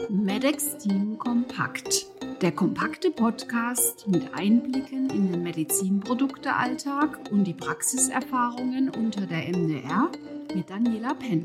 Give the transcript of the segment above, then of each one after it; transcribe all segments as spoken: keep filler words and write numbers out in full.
Medextin Kompakt, der kompakte Podcast mit Einblicken in den Medizinproduktealltag und die Praxiserfahrungen unter der M D R mit Daniela Penn.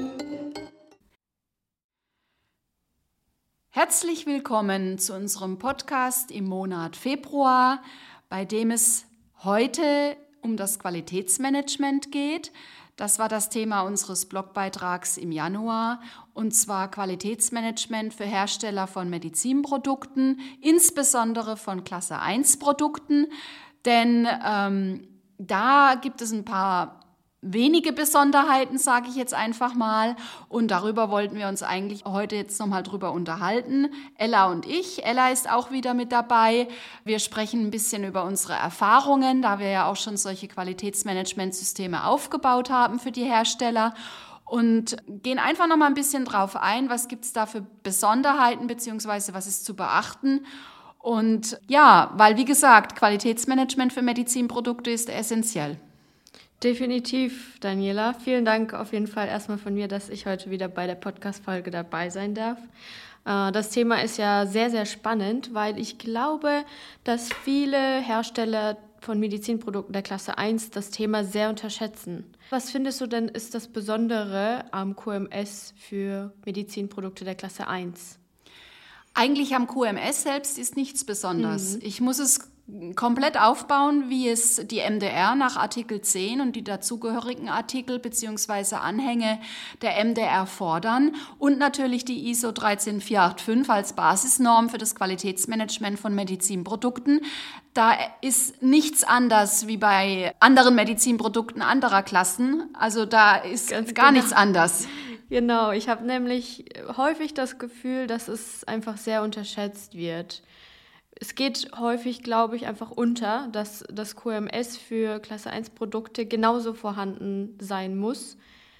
Herzlich willkommen zu unserem Podcast im Monat Februar, bei dem es heute um das Qualitätsmanagement geht. Das war das Thema unseres Blogbeitrags im Januar, und zwar Qualitätsmanagement für Hersteller von Medizinprodukten, insbesondere von Klasse eins Produkten, denn ähm, da gibt es ein paar wenige Besonderheiten, sage ich jetzt einfach mal, und darüber wollten wir uns eigentlich heute jetzt nochmal drüber unterhalten. Ella und ich. Ella ist auch wieder mit dabei. Wir sprechen ein bisschen über unsere Erfahrungen, da wir ja auch schon solche Qualitätsmanagementsysteme aufgebaut haben für die Hersteller, und gehen einfach nochmal ein bisschen drauf ein, was gibt es da für Besonderheiten beziehungsweise was ist zu beachten. Und ja, weil wie gesagt, Qualitätsmanagement für Medizinprodukte ist essentiell. Definitiv, Daniela. Vielen Dank auf jeden Fall erstmal von mir, dass ich heute wieder bei der Podcast-Folge dabei sein darf. Das Thema ist ja sehr, sehr spannend, weil ich glaube, dass viele Hersteller von Medizinprodukten der Klasse eins das Thema sehr unterschätzen. Was findest du denn ist das Besondere am Q M S für Medizinprodukte der Klasse eins? Eigentlich am Q M S selbst ist nichts Besonderes. Mhm. Ich muss es komplett aufbauen, wie es die M D R nach Artikel zehn und die dazugehörigen Artikel bzw. Anhänge der M D R fordern und natürlich die I S O dreizehn vier acht fünf als Basisnorm für das Qualitätsmanagement von Medizinprodukten. Da ist nichts anders wie bei anderen Medizinprodukten anderer Klassen. Also da ist Ganz gar genau. nichts anders. Genau, ich habe nämlich häufig das Gefühl, dass es einfach sehr unterschätzt wird. Es geht häufig, glaube ich, einfach unter, dass das Q M S für Klasse eins Produkte genauso vorhanden sein muss,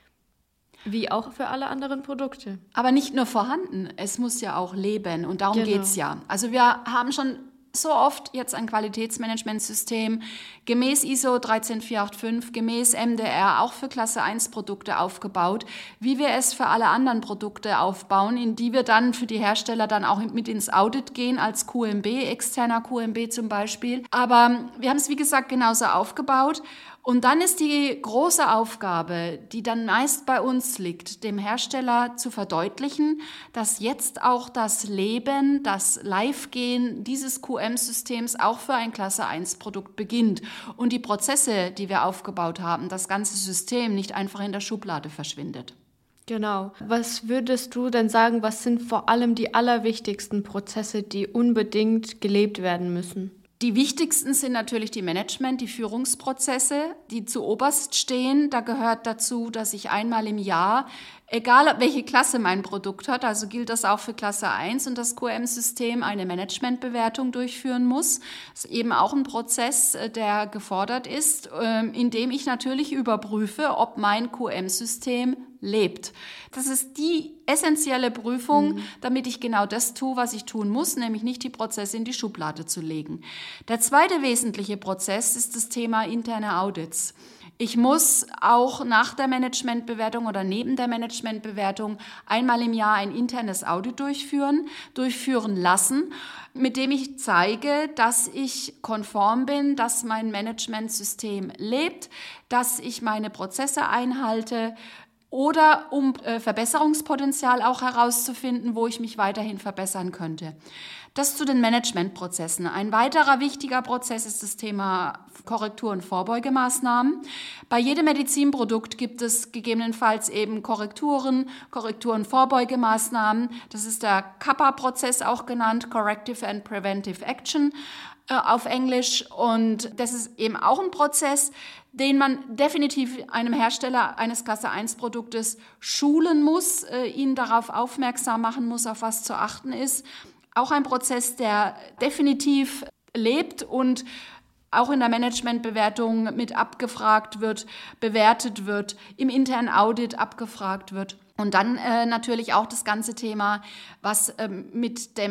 wie auch für alle anderen Produkte. Aber nicht nur vorhanden, es muss ja auch leben, und darum genau. geht es ja. Also wir haben schon so oft jetzt ein Qualitätsmanagementsystem gemäß I S O dreizehn vier acht fünf, gemäß M D R auch für Klasse eins Produkte aufgebaut, wie wir es für alle anderen Produkte aufbauen, in die wir dann für die Hersteller dann auch mit ins Audit gehen als Q M B, externer Q M B zum Beispiel. Aber wir haben es, wie gesagt, genauso aufgebaut. Und dann ist die große Aufgabe, die dann meist bei uns liegt, dem Hersteller zu verdeutlichen, dass jetzt auch das Leben, das Live-Gehen dieses Q M-Systems auch für ein Klasse eins Produkt beginnt und die Prozesse, die wir aufgebaut haben, das ganze System nicht einfach in der Schublade verschwindet. Genau. Was würdest du denn sagen, was sind vor allem die allerwichtigsten Prozesse, die unbedingt gelebt werden müssen? Die wichtigsten sind natürlich die Management-, die Führungsprozesse, die zuoberst stehen. Da gehört dazu, dass ich einmal im Jahr, egal welche Klasse mein Produkt hat, also gilt das auch für Klasse eins und das Q M-System, eine Managementbewertung durchführen muss. Das ist eben auch ein Prozess, der gefordert ist, indem ich natürlich überprüfe, ob mein Q M-System lebt. Das ist die essentielle Prüfung, mhm. damit ich genau das tue, was ich tun muss, nämlich nicht die Prozesse in die Schublade zu legen. Der zweite wesentliche Prozess ist das Thema interne Audits. Ich muss auch nach der Managementbewertung oder neben der Managementbewertung einmal im Jahr ein internes Audit durchführen, durchführen lassen, mit dem ich zeige, dass ich konform bin, dass mein Managementsystem lebt, dass ich meine Prozesse einhalte, oder um äh, Verbesserungspotenzial auch herauszufinden, wo ich mich weiterhin verbessern könnte. Das zu den Managementprozessen. Ein weiterer wichtiger Prozess ist das Thema Korrektur- und Vorbeugemaßnahmen. Bei jedem Medizinprodukt gibt es gegebenenfalls eben Korrekturen, Korrektur- und Vorbeugemaßnahmen. Das ist der C A P A-Prozess auch genannt, Corrective and Preventive Action äh, auf Englisch. Und das ist eben auch ein Prozess, den man definitiv einem Hersteller eines Klasse eins Produktes schulen muss, äh, ihn darauf aufmerksam machen muss, auf was zu achten ist. Auch ein Prozess, der definitiv lebt und auch in der Managementbewertung mit abgefragt wird, bewertet wird, im internen Audit abgefragt wird. Und dann äh, natürlich auch das ganze Thema, was ähm, mit dem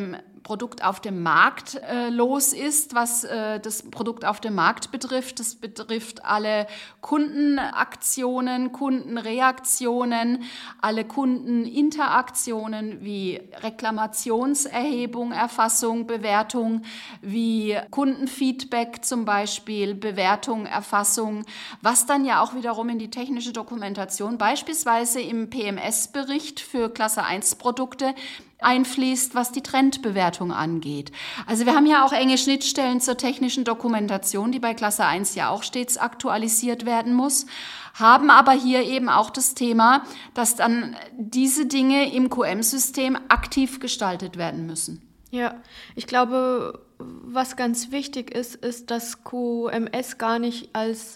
Produkt auf dem Markt äh, los ist, was äh, das Produkt auf dem Markt betrifft. Das betrifft alle Kundenaktionen, Kundenreaktionen, alle Kundeninteraktionen wie Reklamationserhebung, Erfassung, Bewertung, wie Kundenfeedback zum Beispiel, Bewertung, Erfassung, was dann ja auch wiederum in die technische Dokumentation, beispielsweise im P M S-Bericht für Klasse eins Produkte, einfließt, was die Trendbewertung angeht. Also wir haben ja auch enge Schnittstellen zur technischen Dokumentation, die bei Klasse eins ja auch stets aktualisiert werden muss, haben aber hier eben auch das Thema, dass dann diese Dinge im Q M-System aktiv gestaltet werden müssen. Ja, ich glaube, was ganz wichtig ist, ist, dass Q M S gar nicht als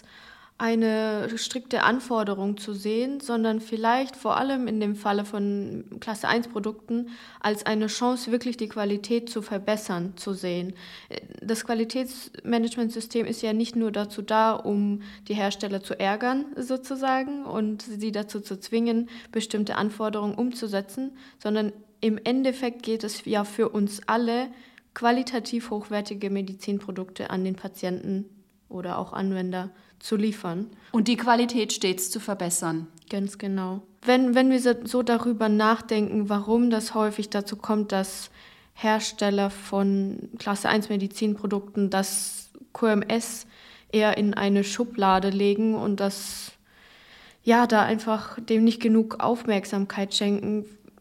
eine strikte Anforderung zu sehen, sondern vielleicht vor allem in dem Falle von Klasse eins Produkten als eine Chance, wirklich die Qualität zu verbessern, zu sehen. Das Qualitätsmanagementsystem ist ja nicht nur dazu da, um die Hersteller zu ärgern sozusagen und sie dazu zu zwingen, bestimmte Anforderungen umzusetzen, sondern im Endeffekt geht es ja für uns alle, qualitativ hochwertige Medizinprodukte an den Patienten oder auch Anwender zu liefern. Und die Qualität stets zu verbessern. Ganz genau. Wenn, wenn wir so darüber nachdenken, warum das häufig dazu kommt, dass Hersteller von Klasse eins Medizinprodukten das Q M S eher in eine Schublade legen und das, ja, da einfach dem nicht genug Aufmerksamkeit schenken,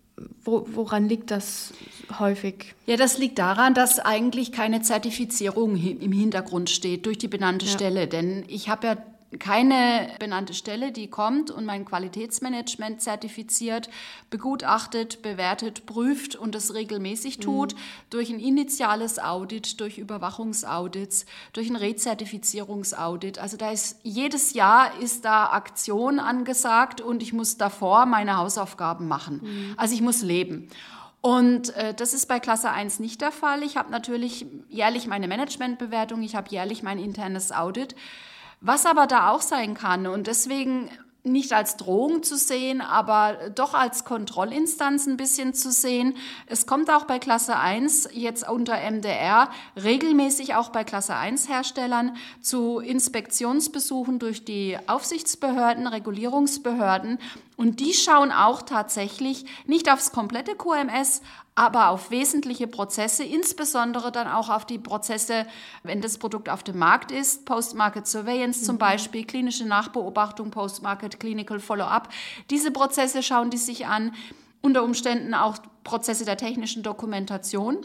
Wo, woran liegt das häufig? Ja, das liegt daran, dass eigentlich keine Zertifizierung im Hintergrund steht durch die benannte ja. Stelle. Denn ich habe ja keine benannte Stelle, die kommt und mein Qualitätsmanagement zertifiziert, begutachtet, bewertet, prüft und es regelmäßig tut, mhm. durch ein initiales Audit, durch Überwachungsaudits, durch ein Rezertifizierungsaudit. Also da ist jedes Jahr ist da Aktion angesagt und ich muss davor meine Hausaufgaben machen. Mhm. Also ich muss leben. Und äh, das ist bei Klasse eins nicht der Fall. Ich habe natürlich jährlich meine Managementbewertung, ich habe jährlich mein internes Audit. Was aber da auch sein kann und deswegen nicht als Drohung zu sehen, aber doch als Kontrollinstanz ein bisschen zu sehen. Es kommt auch bei Klasse eins jetzt unter M D R regelmäßig auch bei Klasse eins Herstellern zu Inspektionsbesuchen durch die Aufsichtsbehörden, Regulierungsbehörden und die schauen auch tatsächlich nicht aufs komplette Q M S, aber auf wesentliche Prozesse, insbesondere dann auch auf die Prozesse, wenn das Produkt auf dem Markt ist, Post-Market Surveillance zum Beispiel, klinische Nachbeobachtung, Post-Market Clinical Follow-up. Diese Prozesse schauen die sich an, unter Umständen auch Prozesse der technischen Dokumentation.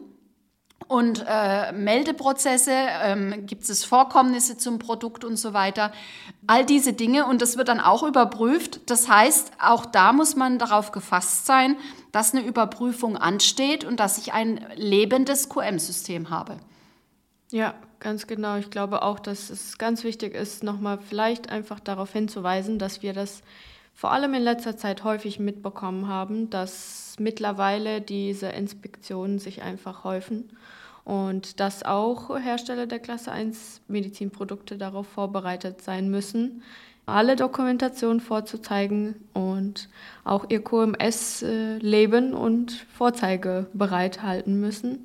Und äh, Meldeprozesse, ähm, gibt es Vorkommnisse zum Produkt und so weiter. All diese Dinge und das wird dann auch überprüft. Das heißt, auch da muss man darauf gefasst sein, dass eine Überprüfung ansteht und dass ich ein lebendes Q M-System habe. Ja, ganz genau. Ich glaube auch, dass es ganz wichtig ist, nochmal vielleicht einfach darauf hinzuweisen, dass wir das vor allem in letzter Zeit häufig mitbekommen haben, dass mittlerweile diese Inspektionen sich einfach häufen und dass auch Hersteller der Klasse eins Medizinprodukte darauf vorbereitet sein müssen, alle Dokumentationen vorzuzeigen und auch ihr Q M S äh, leben und vorzeigebereit halten müssen.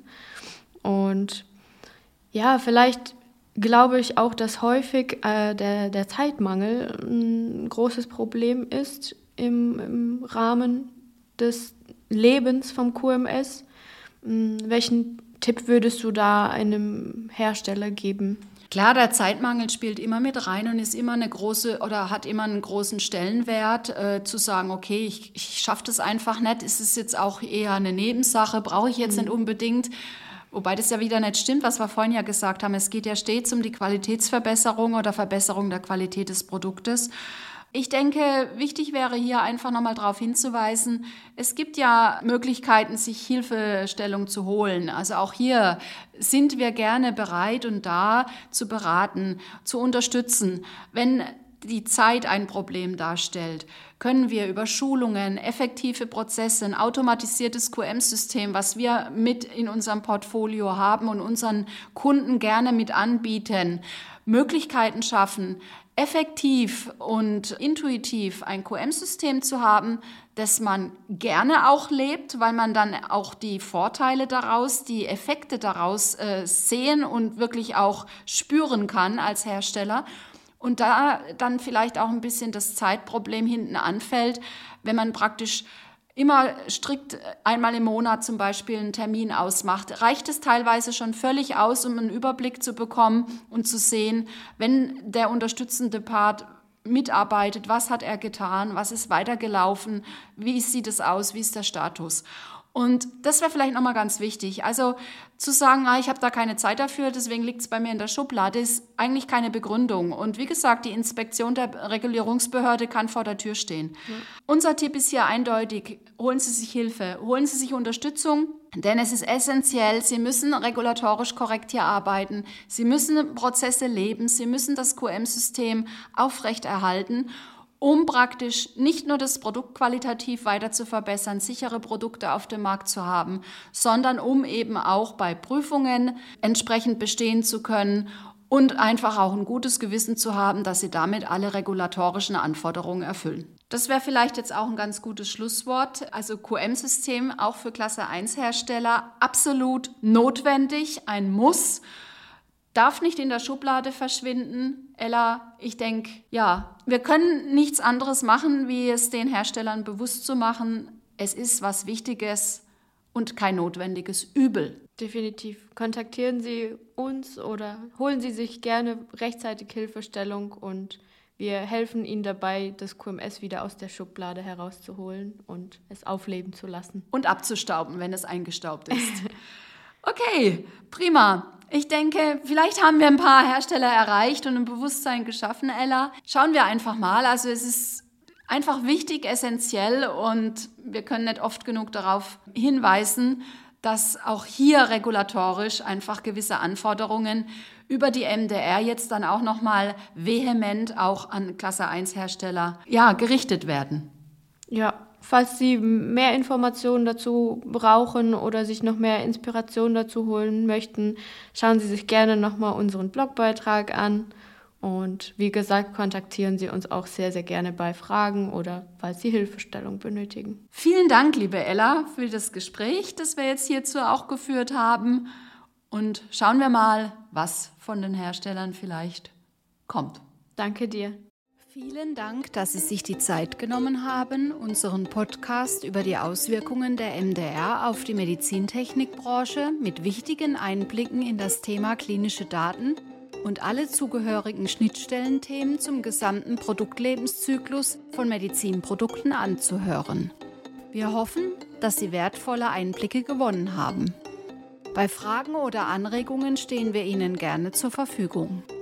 Und ja, vielleicht glaube ich auch, dass häufig äh, der, der Zeitmangel ein großes Problem ist im, im Rahmen des Lebens vom Q M S. Welchen Tipp würdest du da einem Hersteller geben? Klar, der Zeitmangel spielt immer mit rein und ist immer eine große oder hat immer einen großen Stellenwert, äh, zu sagen, okay, ich, ich schaffe das einfach nicht, ist es jetzt auch eher eine Nebensache, brauche ich jetzt mhm. nicht unbedingt. Wobei das ja wieder nicht stimmt, was wir vorhin ja gesagt haben. Es geht ja stets um die Qualitätsverbesserung oder Verbesserung der Qualität des Produktes. Ich denke, wichtig wäre hier einfach nochmal darauf hinzuweisen, es gibt ja Möglichkeiten, sich Hilfestellung zu holen. Also auch hier sind wir gerne bereit und da zu beraten, zu unterstützen. Wenn die Zeit ein Problem darstellt, können wir über Schulungen, effektive Prozesse, ein automatisiertes Q M-System, was wir mit in unserem Portfolio haben und unseren Kunden gerne mit anbieten, Möglichkeiten schaffen, effektiv und intuitiv ein Q M-System zu haben, das man gerne auch lebt, weil man dann auch die Vorteile daraus, die Effekte daraus äh, sehen und wirklich auch spüren kann als Hersteller. Und da dann vielleicht auch ein bisschen das Zeitproblem hinten anfällt, wenn man praktisch immer strikt einmal im Monat zum Beispiel einen Termin ausmacht, reicht es teilweise schon völlig aus, um einen Überblick zu bekommen und zu sehen, wenn der unterstützende Part mitarbeitet, was hat er getan, was ist weitergelaufen, wie sieht es aus, wie ist der Status. Und das wäre vielleicht nochmal ganz wichtig. Also zu sagen, ah, ich habe da keine Zeit dafür, deswegen liegt es bei mir in der Schublade, ist eigentlich keine Begründung. Und wie gesagt, die Inspektion der Regulierungsbehörde kann vor der Tür stehen. Ja. Unser Tipp ist hier eindeutig, holen Sie sich Hilfe, holen Sie sich Unterstützung, denn es ist essentiell, Sie müssen regulatorisch korrekt hier arbeiten, Sie müssen Prozesse leben, Sie müssen das Q M-System aufrechterhalten, um praktisch nicht nur das Produkt qualitativ weiter zu verbessern, sichere Produkte auf dem Markt zu haben, sondern um eben auch bei Prüfungen entsprechend bestehen zu können und einfach auch ein gutes Gewissen zu haben, dass sie damit alle regulatorischen Anforderungen erfüllen. Das wäre vielleicht jetzt auch ein ganz gutes Schlusswort. Also Q M-System auch für Klasse eins Hersteller absolut notwendig, ein Muss. Darf nicht in der Schublade verschwinden. Ella, ich denke, ja, wir können nichts anderes machen, wie es den Herstellern bewusst zu machen. Es ist was Wichtiges und kein notwendiges Übel. Definitiv. Kontaktieren Sie uns oder holen Sie sich gerne rechtzeitig Hilfestellung und wir helfen Ihnen dabei, das Q M S wieder aus der Schublade herauszuholen und es aufleben zu lassen. Und abzustauben, wenn es eingestaubt ist. Okay, prima. Ich denke, vielleicht haben wir ein paar Hersteller erreicht und ein Bewusstsein geschaffen, Ella. Schauen wir einfach mal. Also es ist einfach wichtig, essentiell und wir können nicht oft genug darauf hinweisen, dass auch hier regulatorisch einfach gewisse Anforderungen über die M D R jetzt dann auch nochmal vehement auch an Klasse eins Hersteller ja, gerichtet werden. Ja. Falls Sie mehr Informationen dazu brauchen oder sich noch mehr Inspiration dazu holen möchten, schauen Sie sich gerne nochmal unseren Blogbeitrag an. Und wie gesagt, kontaktieren Sie uns auch sehr, sehr gerne bei Fragen oder falls Sie Hilfestellung benötigen. Vielen Dank, liebe Ella, für das Gespräch, das wir jetzt hierzu auch geführt haben. Und schauen wir mal, was von den Herstellern vielleicht kommt. Danke dir. Vielen Dank, dass Sie sich die Zeit genommen haben, unseren Podcast über die Auswirkungen der M D R auf die Medizintechnikbranche mit wichtigen Einblicken in das Thema klinische Daten und alle zugehörigen Schnittstellenthemen zum gesamten Produktlebenszyklus von Medizinprodukten anzuhören. Wir hoffen, dass Sie wertvolle Einblicke gewonnen haben. Bei Fragen oder Anregungen stehen wir Ihnen gerne zur Verfügung.